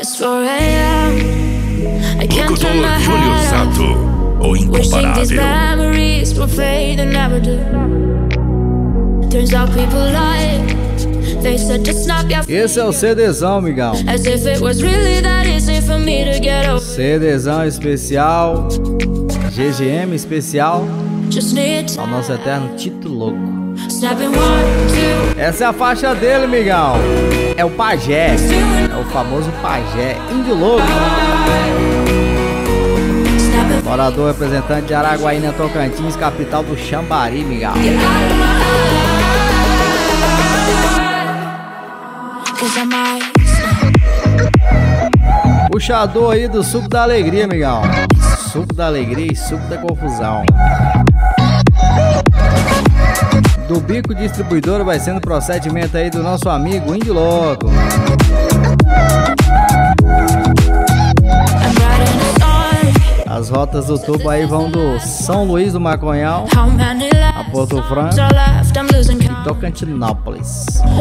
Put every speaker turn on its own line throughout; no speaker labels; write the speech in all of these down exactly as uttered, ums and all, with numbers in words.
Locutor Júnior Santo, o incomparável.
Esse é o CDzão, migão. CDzão especial, G G M especial, ao nosso eterno Tito Louco. Essa é a faixa dele, migão. É o Pajé, é o famoso Pajé, índio louco. Morador representante de Araguaína, Tocantins, capital do Xambari, migão. Puxador aí do suco da alegria, migão. Suco da alegria e suco da confusão. Do Bico Distribuidora vai sendo procedimento aí do nosso amigo Índio Louco. As rotas do tubo aí vão do São Luís do Maconhão a Porto Franco e Tocantinópolis.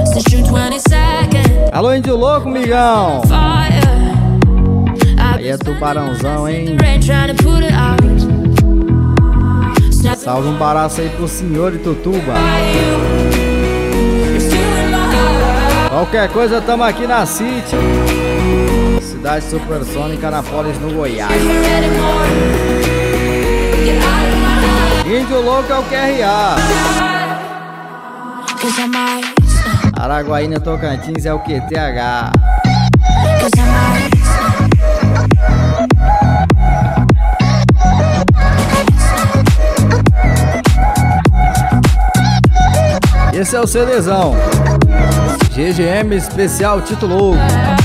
Alô, Índio Louco, migão. Aí é tubarãozão, hein? Salve um baraço aí pro senhor de Tutuba. Qualquer coisa, tamo aqui na City, cidade supersônica, Anápolis, no Goiás. Índio Louco é o Q R A. Araguaína, Tocantins é o Q T H. Esse é o CDzão G G M especial Tito Louco.